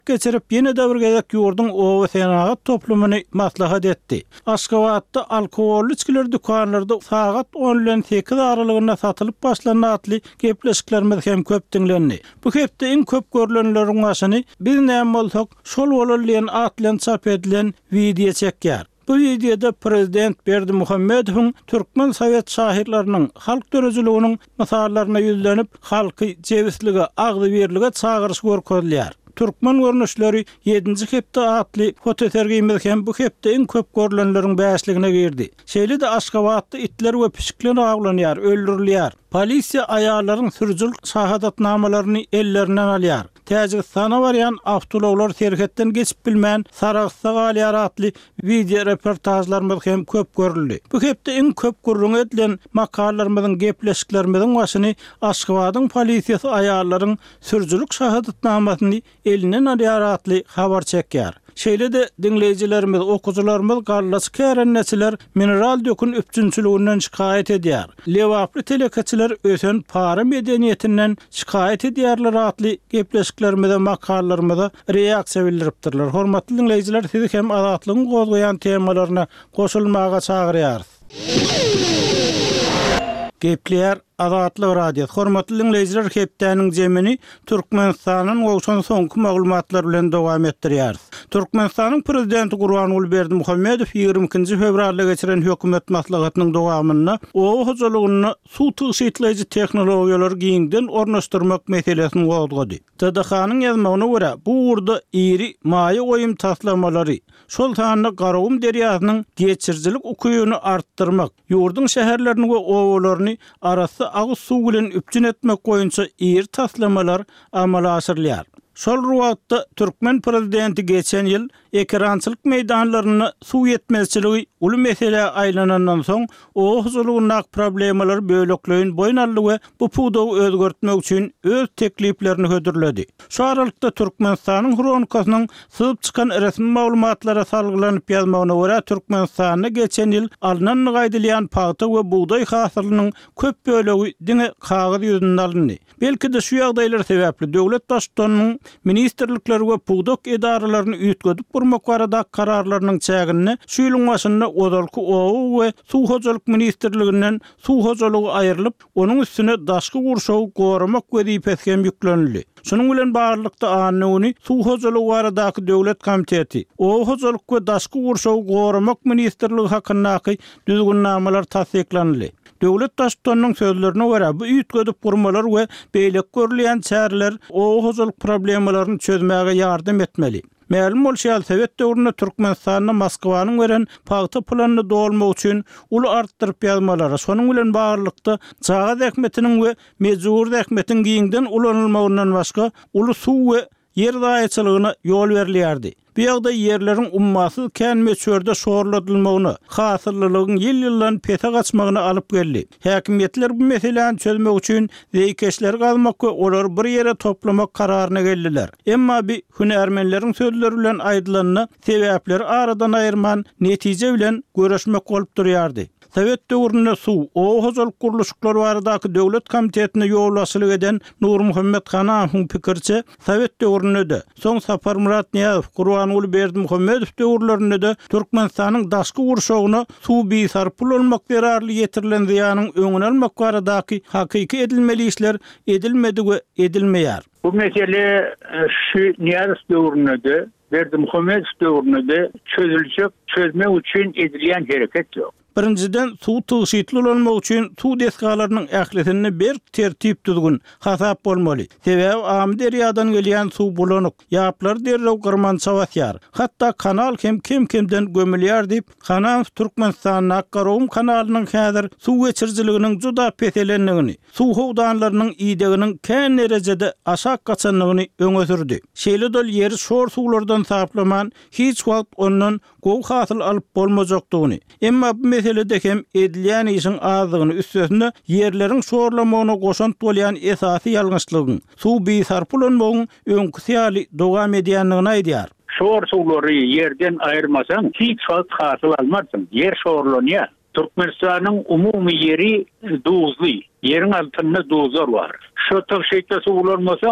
geçirip yine de bir gezek yurdun owa senagat toplumunu maslahat etdi. Aşgabatda alkoholli içkiler dükanlarda saat 10 ile 8 aralığında satılıp başlanan atly gepleşiklerimiz hem köp dinlendi. Bu hepde en köp görülenlerin başını biz näme bolsak şol bolan atlan çap edilen video çekýär. Bu videoda Prezident Berdimuhammedowyň Türkmen Sowet şahirleriniň halk dörejiliğiniň masallaryna yüzlenip halky jewislige, agdy-birlige çağırış görkezýär. Türkmen görnüşleri 7-nji hepde atly fotosergimiz hem bu hepde en köp görülenleriň bäşligine girdi. Şeýle-de Aşgabatda itler we pişikler aglanýar, öldürilýär. Polisiýa aýallaryň sürüjülük şahadatnamalaryny ellerinden alýar. Täjikistana barýan awtologlar serhetden geçip bilmän Saragsa galýar atly video reportajlarymyz hem köp görüldi. Bu hepde en köp gurrun edilen makallalarymyzyň gepleşiklerimizin başyny Aşgabatyň polisiýasy aýallaryň sürüjülük şahadatnamasyny elinden alýar atly habar çekýär. Şeýle-de dinleýijilerimiz, okuwçylarymyz garlaçy kärenneçiler mineral dökün üpçünçüliginden şikayet edýär. Lewaply telekeçiler ösen para medeniýetinden şikayet edýärler atly gepleşiklerimize, makallarymyza reaksiýa bildiripdirler. Hormatly dinleýijiler, sizi hem azatlygyň gozgaýan temalaryna goşulmaga çagyrýarys. Gepler Azatly radio. Hormatly dinleýijiler, hepdäniň jemini Türkmenistanyň owşan soňky maglumatlar bilen dowam etdirýär. Türkmenistanyň prezidenti Gurbanuly Berdimuhammedow 22-nji fevralda geçiren hökümet maslahatynyň dowamyna owa hojalygyny suw tyşytlaýjy tehnologiýalar giňden ornaşdyrmak meselesini gozgady. TDH-nyň ýazmagyna görä, bu urda iri maýa goýum taslamalary şol sanyny garawum derýasynyň geçirjilik ukuyuny artdyrmak, ýurdun şäherlerini we owalaryny arasy agyz suw bilen üpçün etmek goýunça iri taslamalar amala asyrylýar. Şol ruwatda Türkmen prezidenti geçen ýyl ekrançylyk meýdanlaryny suw yetmezçiligi uly mesele aýlanandan soň o huzurlygynyň problemalar bölekleýin boýnally we bu puwdawy özgertmek üçin öz tekliplerini hödürledi. Şu aralykda Türkmenistanyň hronikasynyň syzyp çykan resmi maglumatlara salgylanyp ýazmagyna görä Türkmenistanyna geçen ýyl alynan gaýdylýan paýta we buğday hasylynyň köp bölegi diňe kagazy ýüzünden alındy. Belki de şu ýagdaýlar sebäpli döwlet başçylarynyň ministrlikler we puwdak edaralaryny üýtgedip burmak barada kararlarynyň çägini şu ýylyň başynda Ozalky owu we suw hojalyk ministrliginden suw hojalygy aýrylyp, onuň üstüne daşky gurşagy goramak wezipesi hem ýüklenildi. Şunun bilen barlykda anyny suw hojalygy baradaky döwlet komiteti, owu hojalyk we daşky gurşagy goramak ministrligi hakyndaky düzgünnamalar tasdiklandy. Döwlet başçylarynyň sözlerine görä, bu üýtgedip gurmalar we beýlek görülýän çäreler owa hojalyk problemalaryny çözmäge ýardam etmeli. Ma'lum bolýar, Sowet döwründe Türkmenistanyň Moskwanyň beren paýta planyny dolmak üçin uly artdyryp ýazmalary, şonuň bilen barlykda çağa häkmetiniň we mejbur häkmetiň giňden ulanylmagyndan başga uly suw we yer daýaçylygyna ýol berilýärdi. Bu ýagdaý yerleriň ummasy kän meçörde şoğurladylmagyny, hasyrlylygyň ýyl-ýyldan pete gaçmagyna alyp geldi. Häkimetler bu meseleni çözmek üçin zeýkeşler galmak we olar bir ýere toplamak kararyna geldiler. Emma bir hünärmenleriň sözleri bilen aýdylanyny sebäpleri aradan aýyrman netije bilen görüşmek bolup durýardy. Sowet döwründe suw, owa hojalyk guruluşyklar baradaky döwlet komitetine ýowlaşylyk eden Nurmuhammed Hanawyň pikirçe, Sowet döwründe de, soň Sapar Murat Niýazow, Gurbanuly Berdimuhammedow döwürlerinde de Türkmenistanyň daşky gurşagyna suw biýsarpyl bolmak zararly ýetirilen ziýanyň öňüne almak baradaky hakyky edilmeli işler edilmedi we edilmeýär. Bu mesele şu Niýazow döwründe de, Berdimuhammedow döwründe de çözmek üçin edilýän hereket ýok. Birinciden suw tyşytly bolmak üçin suw deskalarynyň ählisini bir tertip düzgün hasap bolmaly. Sebäbi am derýadan gelýän suw bulanyk, ýaplar derrew gyrman çawatýar. Hatda kanal kim-kimden gömülýär diýip, Hanaw Türkmenistanyň Garawum kanalynyň häzir suw geçirjiliginiň juda petelendigini, suw howdanlarynyň ýedeginiň kän derejede aşak gaçanlygyny öňe sürdi. Şeýle dol ýeri şor suwlardan saplaman hiç wagt ondan gowy hasyl alyp bolmajakdygyny. Emma bu meselede hem edilýän işin azlygyny üstesinde yerleriň şorlamagyna goşant bolýan esasy ýalňyşlygyň, suw biýsarpyl bolmagyň öňkü syýaly dowam edýändigini aýdýar. Şor suwlary yerden aýyrmasaň hiç wagt hasyl almarsyň. Yer şorlanýar. Türkmenistanyň umumy yeri duzly. Yerin altynda duzlar bar. Şu taşytda suwlanmasaň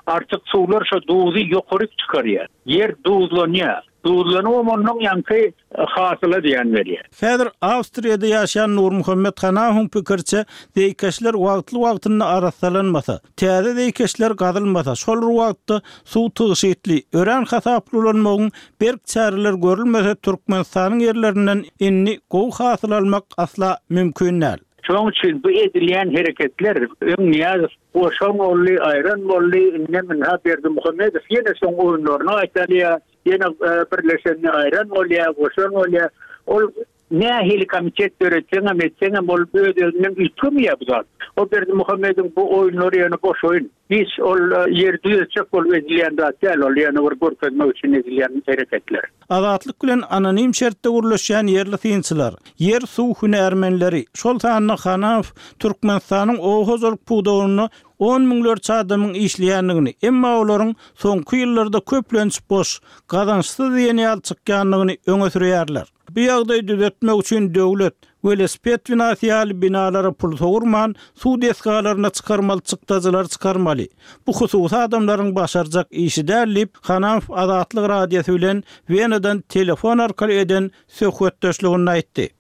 Artık sular şu duzu yokurik çıkarıyor. Yer duzlanıyor. Duzlanıp onun yankı hasıla diyen veriyor. Häzir Awstriýada ýaşaýan Nur Muhammed Hanahuň pikirçe, deýkeşler wagtly-wagtynda arasalanmasa, täze deýkeşler gazylmasa, şol wagtda suw tygyşytly, ören hasaply bolanmagyň berk çäreler görülmese Türkmenistanyň ýerlerinden inni gowy hasyl almak asla mümkin näl. Şoň üçin bu edilýän hereketler öňňäz oşan bolly, aýran bolly, nämen Berdi Muhammedow ýene şoň oýunlaryna aýtalýar, ýene birleşenni aýran bolýar, oşan bolýar. Ol nähili komitet döretseňe metseňe bolup ödelinden ýetmýär bu zat. O Berdi Muhammedow bu oýunlary ýene boş oýun. Biz ol ýerde ýetjek bolup edilýän zat, ol ýene bir görkezmek üçin edilýän hereketler. Azatlyk bilen anonim şertde gurulýan yerli synçylar, yer suw hünärmenleri, şol sanyny Hanaw Türkmenistanyň owhozorlyk puwdawyny 10 miňler çadamyň işleýänligini, emma olaryň soňky ýyllarda köplençip boş, gazançsız ýene ýal çykýanlygyny öňe sürýärler. Bu ýagdaýy düzeltmek üçin döwlet velosiped binasiýaly binalara pul sowurman, suw deskalaryna çykarmaly çykdazylar çykarmaly. Bu hususy adamlaryň başarjak işi dälip, Hanaw Azatlyk radiosy bilen Wenadan telefon arkaly eden söhbetdeşligini aýtdy.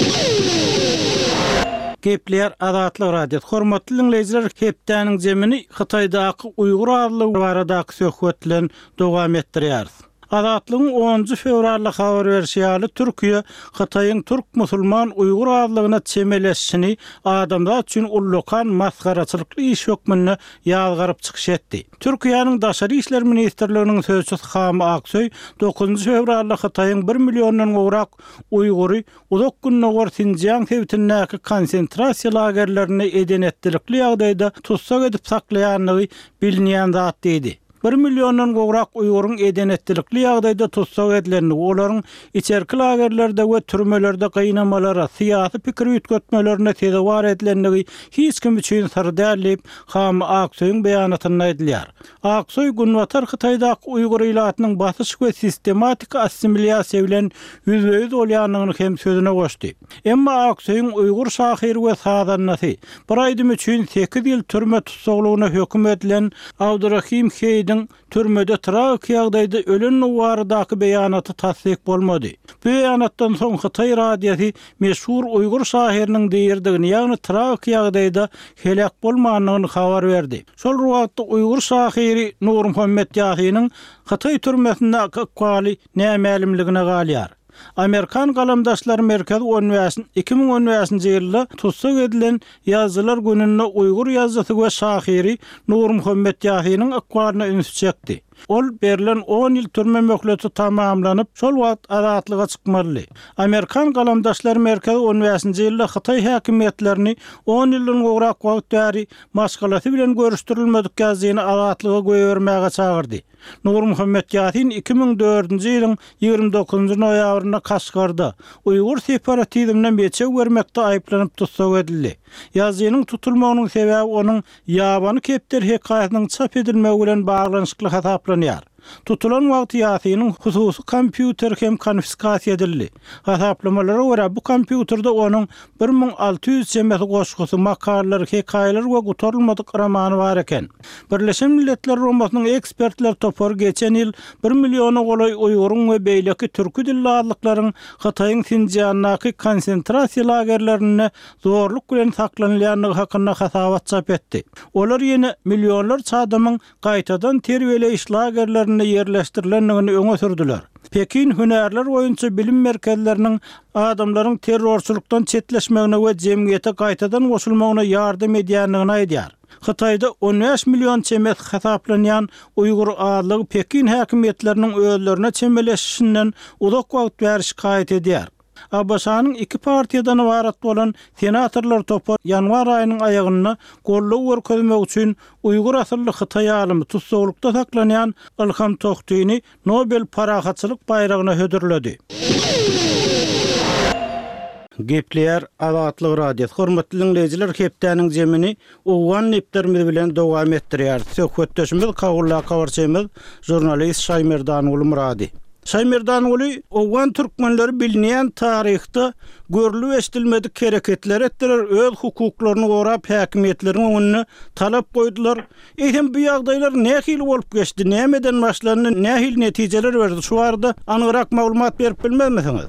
Gepler Azatlyk radiosy. Hormatly dinleýijiler, hepdäniň jemini Hytaýdaky Uýgur adly baradaky söhbetlen dowam etdirýärys. Azatlygyň 10 fevralda habar berýäli Türkiýe Hytaýyň türk musulman Uýgur adlygyna çemeleşini adamlar üçin ullukan maskaraçylykly iş hökmüne ýazgaryp çykyş etdi. Türkiýanyň Daşary işler ministrliginiň sözçüsü Hamy Aksoy 9 fevralda Hytaýyň 1 millionddan gowrak Uýgury uzak günnägor Sinjiang tebitindäki konsentrasiýa lagerlerine edenetlikli ýagdaýda tutsak edip saklaýanlygy bilinýän zat diýdi. 1 milyondan gowrak Uýguryň edenetlikli ýagdaýda tutsak edilenligi, olaryň içerki lagerlerde we türmelerde gynamalara, syýasy pikir ýetgetmelerine tezewar edilenligi hiç kim üçin sır dälip, Hamy Aksoýyň beýanatyna edilýär. Aksoy günwatar Hytaýdaky Uýgur ýylatynyň basyş we sistematik assimiliýasiýa bilen ýüzbeýüz bolýanlygyny hem sözüne goşdy. Emma Aksoýyň Uýgur şahyry we sadanlysy bir aýdym üçin 8 ýyl türme tutsaklygyna hökm edilen Abdurrahim türmede tragik ýagdaýda ölen uwardaky beýanaty tasdik bolmady. Bu beýanatdan soň Hytaý radiosy meşhur Uýgur şahyrnyň diýerdigini, ýagny tragik ýagdaýda helak bolmanyny habar berdi. Şol wagtda Uýgur şahyry Nur Muhammed ýahynyň Hytaý türmesinde akwaly nämelimligine galýar. Amerikan Galamdaşlar Merkezi Üniversitesiň 2010-njy ýylda tutsak edilen ýazgylar gününe Uýgur ýazgysy we şahyry Nur Muhammed ýahynyň akwalyna üns çekdi. Ol berilen 10 ýyl türme möhleti tamamlanyp, şol wagt azatlyga çykmaly. Amerikan Galamdaşlar Merkezi Üniversitesiň ýylda Hytaý häkimetlerini 10 ýyldan gowrak wagt däri maşgalasy bilen görüşdirilmedik ýazyny azatlyga goýbermäge çagyrdy. Nur Muhammed ýahyň 2004-nji ýylyň 29-njy noýabryna Kaşgarda Uýgur separatizminden beçe bermekde aýplanyp tutsak edildi. Ýazynyň tutulmagynyň sebäbi onuň ýabany kepter hekaýatynyň çap edilmegi bilen baglanyşykly hasaplanýar. Tutulan wagt ýasynyň hususy kompýuter hem konfiskasiýa edildi. Hasaplamalara görä bu kompýuterda onuň 1600 semesi goşgusy, makalar, hekaýalar we gutarylmadyk romany bar eken. Birleşen Milletler Romasynyň ekspertler topar geçen ýyl 1 milyona golay Uýguryň we beýleki türkü dilli adlyklaryň Hytaýyň Sinjiandaky konsentrasiýa lagerlerine zorluk bilen saklanylýanlygy hakynda hasabat çap etdi. Olar ýene milyonlar çadamyň gaýtadan terbiýeleýiş lagerlerine yerleşdirilenligini öňe sürdüler. Pekin hünärler boýunça bilim merkezleriniň adamlaryň terrorçylykdan çetleşmegine we jemgyýete gaýtadan goşulmagyna ýardam edýänligini aýdýar. Hytaýda 15 milyon çemet hasaplanýan Uýgur adlygy Pekin häkimetleriniň özlerine çemeleşişinden uzak wagt bäri şikaýet edýär. Abbasanyň 2 partiýadan ibarat bolan senatorlar topar ýanwar aýynyň aýagyna gollaw görkezmek üçin Uýgur asylly Hytaý alymy tutsaklykda saklanýan Ilham Tohtyny Nobel parahatçylyk bayragyna hödürledi. Gepler Azatlyk radiosy. Hormatly dinleýijiler, hepdäniň jemini uwan nepderimiz bilen dowam etdirýär. Söhbetdeşimiz Kagulla Kawarçymyz, jurnalist Şaýmerdan Ulumrady. Şaymerdan uly owan türkmenleri bilneýän taryhda görülip estilmedik hereketler etdiler, öz hukuklaryny gorap häkimetleriň önüne talap goýdular. Eýsem bu ýagdaýlar nähili bolup geçdi, nämeden başlandy, nähili netijeler berdi? Şu arada anyrak maglumat berip bilmezmisiňiz?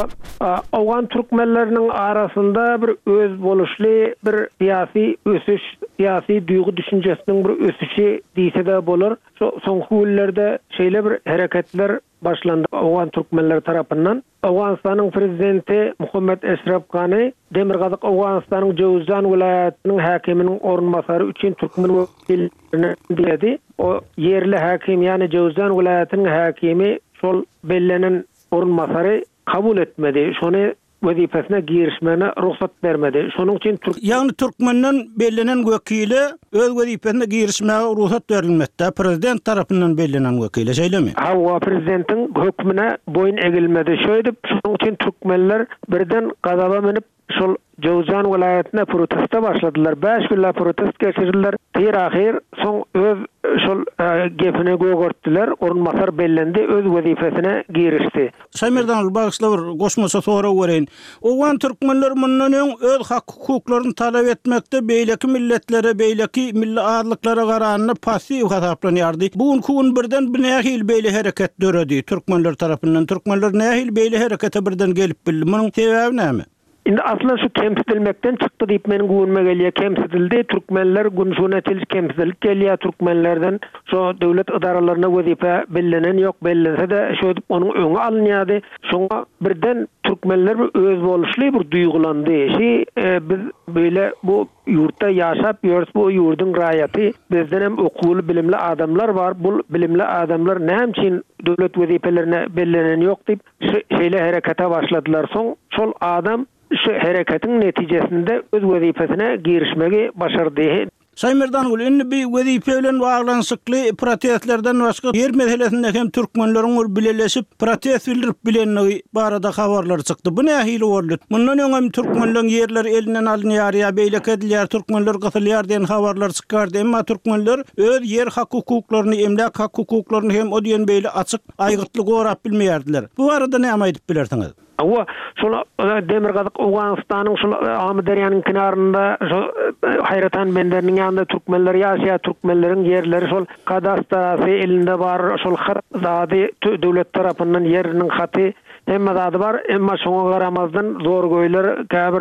Owan türkmenleriniň arasynda bir öz boluşly bir siyasi ösüş, siyasi duýgu düşünjesiniň bir ösüşi diýse de bolar. Soňky ýyllerde şeýle bir hereketler başlandı Owan türkmenler tarapyndan. Awganistanyň prezidenti Muhammed Eşref Gany Demirgazyk Awganistanyň Jowzjan vilayatynyň häkiminiň ornbasary üçin türkmen wekillerini diýdi. O yerli häkim, ýani Jowzjan vilayatynyň häkimi şol bellenen ornbasary kabul etmedi. Şonu wezipesine girişmene ruhsat bermedi. Şonuň üçin ýagny türkmenden bellenen wekili öz wezipesine girişmäge ruhsat berilmekde. Prezident tarapyndan bellenen wekili şeýlemi? Hawa prezidentiň hökmüne boyun egilmedi. Şöýdip, şonuň üçin türkmenler birden gazaba menip şol Jowzjan vilayatyna protesta başladylar. 5 günlük protest geçirdiler. Ahir soň öz şol gepine gögörtdiler. Ornbasar bellendi, öz wezipesine girişdi. Şaymerdan bagyşlar goşmasa sonra göreýin. Owan türkmenler mundan öz hak hukuklaryny talap etmekde beýleki milletlere, beýleki milli adlyklara garanyny pasiw hasaplanýardy. Bugünkü gün birden nähil beýle hereket döredi türkmenler tarapyndan. Türkmenler nähil beýle herekete birden gelip bildi. Munyň sebebi näme? Indi aslan şu kemsitilmekten çıktı diýip meniň güwünme gelýär. Kemsitildi, türkmenler günşuna kemsitilip gelýär. Türkmenlerden şu döwlet idaralaryna wezipe bellenen ýok, bellense de şo diýip onuň öňe alınýardy. Şoňa birden türkmenler bir öz boluşly bir duýgulandy. Biz böyle bu yurtta ýaşap ýörüs, bu ýurdun raýaty, bizden hem okuly bilimli adamlar bar. Bu bilimli adamlar näme üçin döwlet wezipelerine bellenen ýok diýip şeýle herekete başladylar. Soň şol adam şu hereketin netijesinde öz wezipesine girişmegi başardy. Şaymerdan indi bir wezipe bilen baglanşykly protestlerden başga yer meselesinde hem türkmenleriň bileleşip protest bildirip bilenligi barada habarlar çykdy. Bu nähili boldy? Mundan öňem türkmenleriň yerleri elinden alınýar ýa beýlek edilýär, türkmenler gysylýar diýen habarlar çykardy. Emma türkmenler öz yer hak hukuklaryny, emlak hak hukuklaryny hem o diýen beýle açyk aýgytly gorap bilmeýärdiler. Bu arada näme aýdyp bilersiňiz? Awa şol Demirgazyk Awganistanyň şol Amy derýanyň kinarynda şol haýratan benderiniň ýanynda türkmenler ýaşaýar, türkmenleriň yerleri şol kadastrasy elinde bar, şol hat zady döwlet tarapyndan yeriniň haty emma zady bar, emma şoňa garamazdan zor goýlar, käbir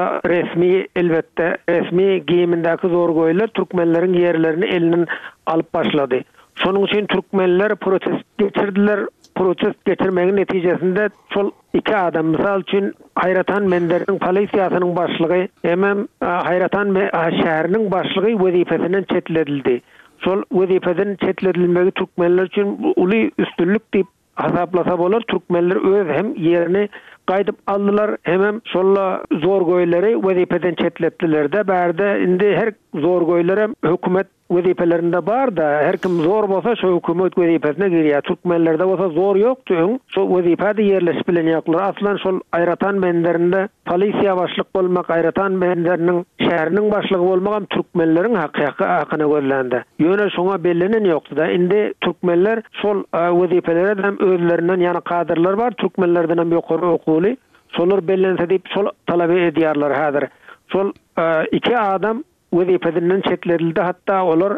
resmi elbetde resmi giyimindäki zor goýlar türkmenleriň yerlerini elinden alyp başlady. Şonuň üçin türkmenler protest geçirdiler. Protest geçirmenin netijesinde şol iki adam, misal üçün Haýratan Mender'in polisiýasynyň başlygy hem Haýratan şäheriniň başlygy wezipesinden çetledildi. Şol wezipeden çetledilmegi türkmenler üçin uly üstünlük diýip hasaplasa bolar. Türkmenler öz hem yerini gaýdyp aldylar, hem şolla zor goýlary wezipeden çetletdiler-de. Bärde indi her zor goýlar hem hökümet wezipelerinde bar da, her kim zor bolsa şo hökümet wezipesine girýär. Türkmenlerde bolsa zor ýokdy. Şo wezipede ýerleşip bilen ýoklar. Aslan şol Haýratan Menderinde polisiýa başlyk bolmak, Haýratan Menderiniň şäheriniň başlygy bolmak türkmenleriň hakyna gözlendi. Ýöne şoňa bellenen ýokdy-da. Indi türkmenler şol wezipelere hem özlerinden ýany kadrlar bar, türkmenlerden hem ýokary okuly. Şolar bellense diýip şol talap edýärler häzir. Şol iki adam wezipeden çetlerildi, hatta olar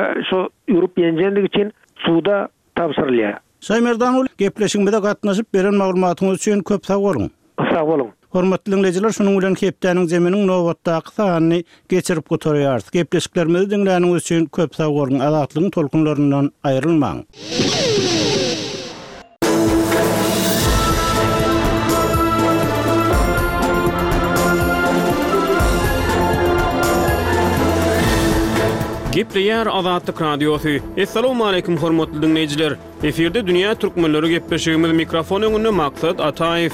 şu ýurup ýenjendik için suda tapşyrylýar. Şaymerdan gepleşiginde gatnaşyp beren maglumatyňyz üçin köp sag bolun. Sag bolun. Hormatly dinleyijiler, şonuň bilen hepdeniň zeminiň nowatdaky sanyny geçirip gotarýarys. Gepleşiklerimizi dinläniňiz üçin köp sag bolun. Azatlygyň tolkunlaryndan aýrylmaň. Gepleýär Azatlyk radiosu. Assalamu alaykum hormatly dinleyijiler. Eferde dünýä türkmenleri gepleşigimiz mikrofon öňünde Maksat Ataýew.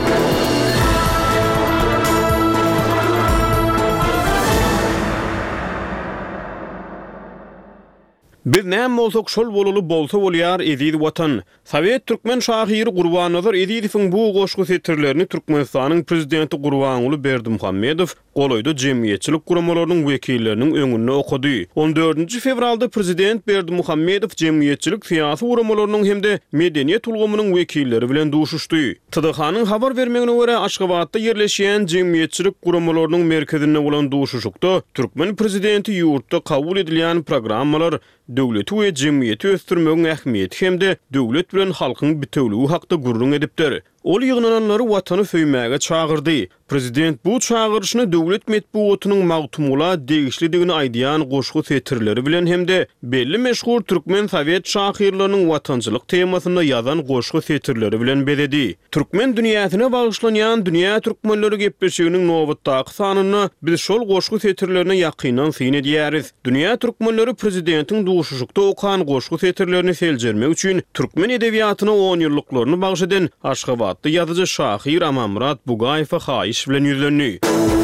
Biz näme bolsak şol bolaly bolsa bolýar ezidi watan. Sowet türkmen şahyry Gurbannazar Ezizowyň bu goşgy setirlerini Türkmenistanyň prezidenti Gurbanuly Berdimuhammedow Goloyda jemgyýetçilik guramalarynyň wekilleriniň öňünde okudy. 14 fevralda prezident Berdimuhammedow jemgyýetçilik syýasy guramalarynyň hemde medeniýet ulgamynyň wekilleri bilen duşuşdy. TDH-nyň habar bermegine görä Aşgabatda yerleşýän jemgyýetçilik guramalarynyň merkezinde bolan duşuşykda Türkmen prezidenti ýurtda kabul edilen programmalar döwleti we jemgyýeti ösdürmegiň ähmiýeti hemde döwlet bilen halkyň bitewligi hakda gurrun edipdir. Ol ýygnananlary watany söýmäge çağırdy. Prezident bu çağırışyny döwlet medeniýetiniň magtumula degişlidigini aýdýan goşgu setirleri bilen hemde belli meşhur türkmen sowet şahyrlarynyň watançylyk temasyna ýazan goşgu setirleri bilen bededi. Türkmen dünýäsine bagyşlanýan Dünýä Türkmenleri gepleşiginiň nowatdaky sanyny biz şol goşgu setirlerine ýakynan syn edýäris. Dünýä Türkmenleri prezidentiň duşuşykda okan goşgu setirlerini seljermek üçin türkmen edebiýatyna 10 ýyllyklaryny bagş eden Aşgabatda ýazyjy şahyr Amamrat Bugaýew haýyş bilen ýüzlenýär.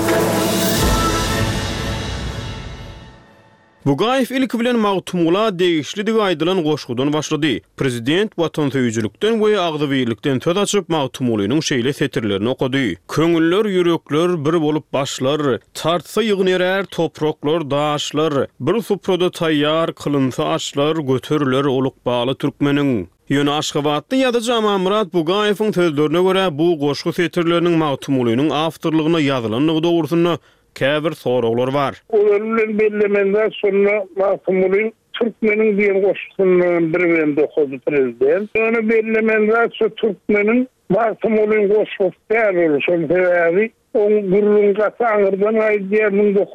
Bugaýew ilk bilen magtumula degişlidigi aýdylan goşgudan başlady. Prezident watansyýyjylykdan we agdybyrlykdan söz açyp magtumulynyň şeýle setirlerini okudy. Köňüller, ýürekler bir bolup başlar, tartsa ýygnyrar topraklar, daşlar, bir suprada taýýar kılynsa açlar, götürler oluk baly türkmeniň. Ýöne Aşgabatda ýazyjy Amamrat Bugaýewiň sözlerine görä bu goşgu setirleriniň magtumulynyň awtorlygyna ýazylanlygy dogrusyna käbir soraglar bar. Olarlar bellemenden sonra magtumulyň türkmeniň diýen goşgusyny bir bölümde okudy prezident. Ýöne bellemenden sonra türkmeniň magtumulyň goşgusy däl şol sebäbi on gurrun gasaňyrdan aýdýar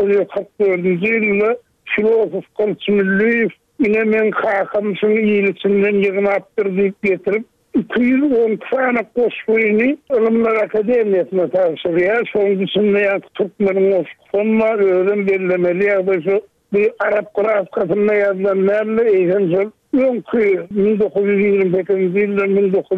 1944-nji ýylda filosof Kolçumilliýew yine men hakamsın iyilisinden yığınaptır deyip getirip 210 tane koşuyunu Ilimler Akademiyasına tavsiye sonucusunda yatıp Türkmen'in koşusunma öğren belirlemeli ya da şu bir Arap grafikasında yazılanlarla eğlenceli. Çünkü 1928 yılda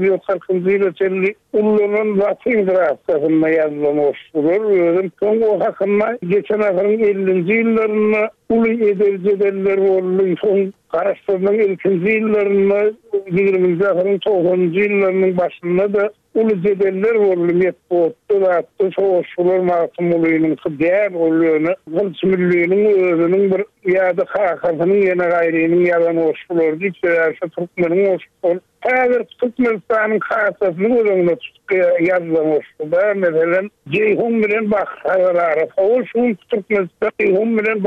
1940 yılda çelli Ulu'nun Latin grafikasında yazılan oluşturur. O hakkında geçen asırın 50. yıllarında Ulu ederler oldu. Son karıştırmanın ilkinci yıllarında 20. asırın 90. yıllarının başında da Ulu cedeller oldu. Metbottu da attı. Soğuşçular magtumulynyň değer oluyorunu. Kolçumilliýiniň özünün bir ýa-da hakasının yene gaýrynyň ýalan oluştular. Diýse Türkmeniň oluştular. Häzir Türkmenistanyň hasasyny özüňde tutup ýazylmış. Mesela Ceyhun bilen Bahar arasy. O şu Türkmenistan Ceyhun bilen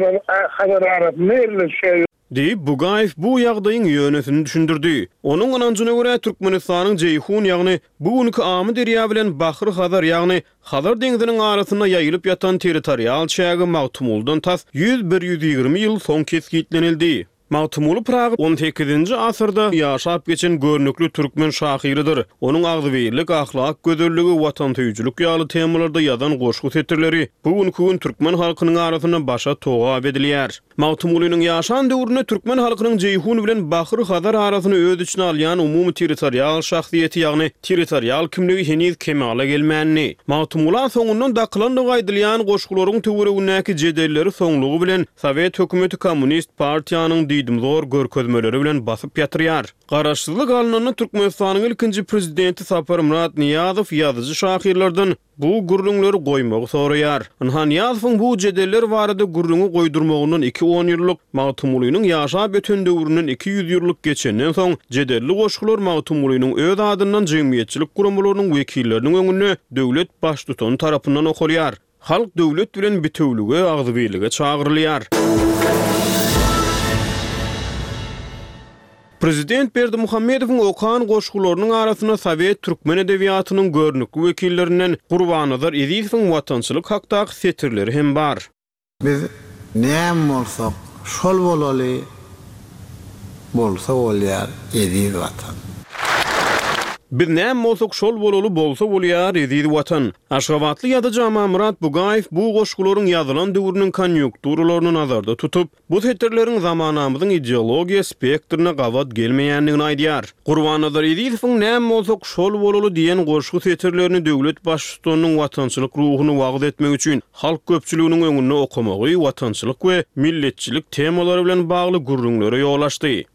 Bahar arasy nerleşýär? Deyip Bugaýew bu ýagdaýyň ýönesini düşündirdi. Onuň anancına görä Türkmenistanyň Ceyhun ýagny bugünkü Amy derýa bilen Bahar Hazar ýagny Hazar deňiziniň arasyna ýaýylyp ýatan territorial çägi magtumuldan tas 100-120 ýyl soň kesgitlenildi. Magtumulu Praga 18-nji asyrda ýaşap geçen görnükli türkmen şahyrydyr. Onuň agdybyrlyk, ahlak gözelligi, watansyýyjylyk ýaly temalarda ýazan goşgu setirleri bugünkü türkmen halkynyň arasyna başa togap edilýär. Magtumulynyň ýaşan döwrüne türkmen halkynyň Ceyhun bilen Bahar Hazar arasyny öz içine alýan umumy territorial şahsiýeti ýagny territorial kimligi heniz kemale gelmänini. Magtumular soňundan daklandyg aýdylýan goşgularyň töweregindäki jedelleri soňlugy bilen Sowet hökümeti Kommunist partiýanyň zor görkezmeleri bilen basyp ýatyrýar. Garaşsyzlyk alanyny Türkmenistanyň ilkinji prezidenti Saparmurat Niýazow ýazyjy şahyrlardan bu gurrunları goýmagy soraýar. Anhan Niýazowyň bu jedeller barada gurruny goýdurmagynyň 2-10 ýyllyk magtumulynyň ýaşap öten döwründen 200 ýyllyk geçenden soň jedelli goşgular magtumulynyň öz adyndan jemgyýetçilik guramalarynyň wekilleriniň öňünde döwlet baş tutan tarapyndan okulýar. Halk döwlet bilen bitewlige agdybyrlyga çağırylýar. Prezident Berdimuhammedowyň okan goşgularynyň arasyna Sowet türkmen edebiýatynyň görnükli wekillerinden Gurbannazar Ezizowyň watançylyk hakdaky setirleri hem bar. Biz näme bolsak şol bolaly bolsa bolýar Eziz watan. Biz näme bolsak şol bolaly bolsa bolýar Eziz watan. Aşgabatly ýazyjy Amamrat Bugaýew bu goşgularyň ýazylan döwrüniň konjunkturalyny nazarda tutup, bu setirleriň zamanamyzyň ideologiýa spektrine gawat gelmeýändigini aýdýar. Gurbannazar Ezizowyň näme bolsak şol bolaly diýen goşgu setirlerini döwlet başçylygynyň watançylyk ruhuny wagt etmek üçin halk köpçüliginiň öňünde okumagy, watançylyk we milletçilik temalary bilen bagly gurrunlara ýolaşdy.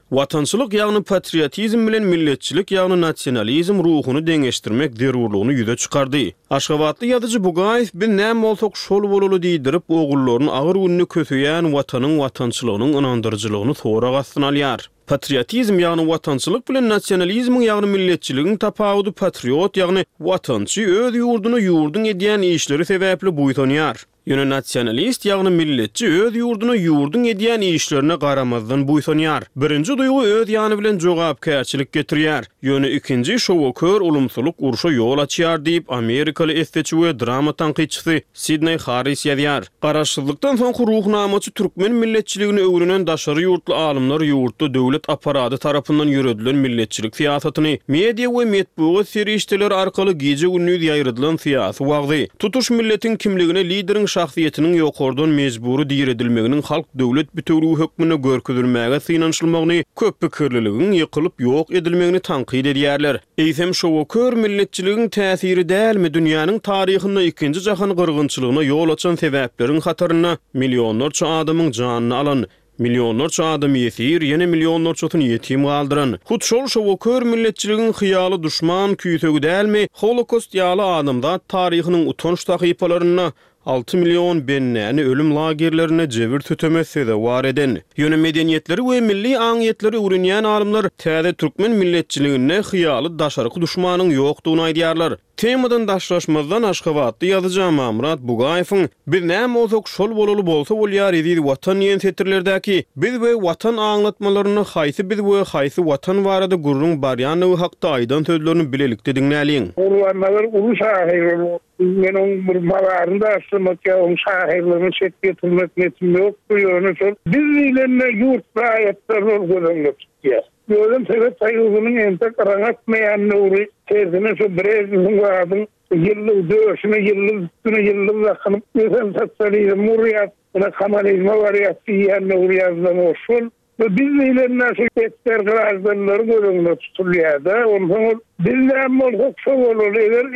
Watançylyk ýagny patriotizm bilen milletçilik ýagny nasionalizm ruhuny deňeşdirmek zerurlygyny ýüze çykardy. Aşgabatly ýazyjy Bugaýew "Biz näme bolsak şol bolaly" diýdirip ogullaryny agyr gününi kötüýän watanyň watançylygynyň ynandyrjylygyny sorak astyna alýar. Patriotizm ýagny watançylyk bilen nasionalizm ýagny milletçiligiň tapawudy patriot ýagny watançy öz ýurduny ýurdun edýän işleri sebäpli buýsanýar. Ýöne nasionalist ýagny milletçi öz ýurduny ýurdun edýän işlerine garamazdan buýsanýar. Birinji duýgu öz ýany bilen jogapkärçilik getirýär. Ýöne ikinji şowokör ulumsuluk urşa ýol açýar diýip Amerikaly estetçi we drama tanqidçisi Sidney Harris ýazýar. Garaşsyzlykdan soň ruhnamaçy türkmen milletçiligini öwrenen daşary ýurtly alymlar ýurtda döwlet aparaty tarapyndan ýüredilen milletçilik siýasatyny media we metbuat serişdeler arkaly gije gündüz ýaýrylan siýasy wagdy. Tutuş milletin kimligine lideriň şahsiýetiniň ýokardan mejburi diýer edilmeginiň halk döwlet bütünlügi hökmüne görkezilmäge synanşylmagyny, köp pikirliligiň ýykylyp ýok edilmegini tanqid edýärler. Eýsem şowokör milletçiligiň täsiri dälmi dünýäniň taryhynda ikinji jahan gyrgynçylygyna ýol açan sebäpleriň hatyryna millionlarça adamyň janyny alan, milyonlarça adam ýesir, ýene milyonlarçasyny ýetim galdyran. Hut şol şowokör milletçiligiň hyýaly düşman küýtegi dälmi, Holocaust ýaly adamda taryhynyň utanç tahypalaryna 6 milyon bennäni ölüm lagerlerine jebir tötemesi de war eden. Ýöne medeniýetleri we milli aňyetleri urinýän alymlar täze türkmen milletçiligine hyýaly daşarky düşmanyň ýokdugyny aýdýarlar. Temadan daşlaşmazdan Aşgabatly ýazyjy Mamrat Bugaýewiň "Biz näme bolsak şol bolaly bolsa bolýar" diýip watan ýen setirlerdäki biz we watan aňlatmalaryny haýsy biz we haýsy watan barada gurrun barýany hakda aýdan sözlerini bilelikde diňläliň. Urwanlar uruş ahyrı menin bir malarında aslında o şahirlerin çektiği tırnak netim yok. Bu yönü çok. Biz ilerine yurt ayetlerine gözümlük tutuyor. Gözüm sebep sayılığının ente karanatmayan nuri tezine şu brezinin vardım. Yıllık dövüşüne, yıllık üstüne, yıllık yakınıp mesela satsarıyla muriyat, buna kamanizma variyatı yiyen nuri yazdan olsun. Biz ilerine şu etler grazdanları gözümlük tutuluyor da. Ondan bizden bolsak şol bolýar,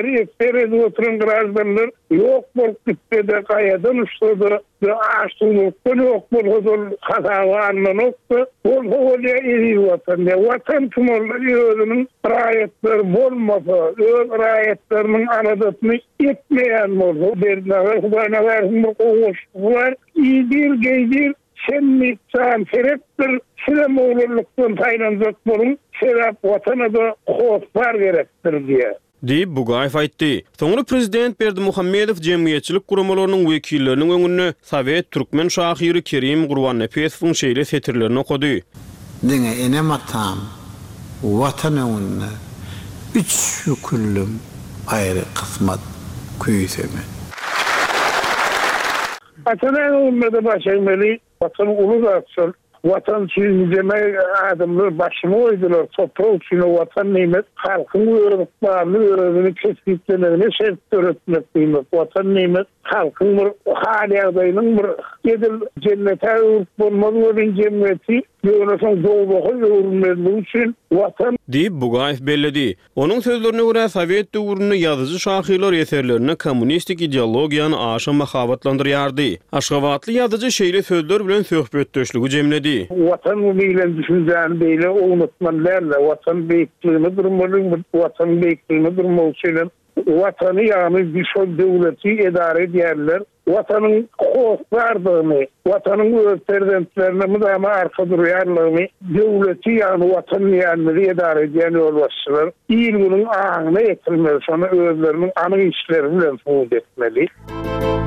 etleri oturan grazdanlar ýok bolup gitdi de gaýadan uçdy. Aşdyk ýok bolýar, hatawandan okdy. Bolýar eri watan, watan tümörleri özüniň raýatları bolmasa, öz raýatlarynyň anadatny etmeýän bolsa, berdiler, Hudaýna bersin bir goýuş var, ýydyr geýdir. Sen sen sebeptir, sen oğluluktan taýlanjak bolun, sebep watana da howplar gerekdir diýe. Diýip Bugaýew aýtdy. Soňra prezident Berdimuhammedow jemgyýetçilik guramalarynyň wekilleriniň öňünde Sowet türkmen şahyry Kerim Gurbannepesowyň şeýle setirlerini okudy. Diňe enem atam watan öňünde 3 küllüm aýry kysmat küýseme. Vatan olmadı başlaymalı, vatan ulu atsın, vatan çizmeyeceğime adamlar başıma oydular, toprağı için o vatan nimet, halkın öğretmenliği öğretmeni kesinliklerini şert öğretmek nimet, vatan nimet, halkın bir hali adayının bir gedil cennete uğurtmanmalı ve cenneti, yönetim doğduğu yoğurmedliği için vatan diýip Bugaýew belledi. Onuň sözlerine görä Sowet döwründe ýazyjy şahylar eserlerini kommunistik ideologiýany aşa mahabatlandyrýardy. Aşgabatly ýazyjy şeýle sözler bilen söhbetdeşligi jemledi. Vatan bilen düşünjäni beýle oňatmanlarla watan beýikligini durmaly, watan beýikligini durmaly üçin watany ýany bir şol döwleti edare edýärler. Watanyň howplardygyny, watanyň öz prezidentlerine müdama arka durýarlygyny, döwleti ýany watan ýany edare edýän ýolbaşçylar ýylynyň aňyna ýetilmeli, şonu özleriniň anyk işleri bilen soňda etmeli.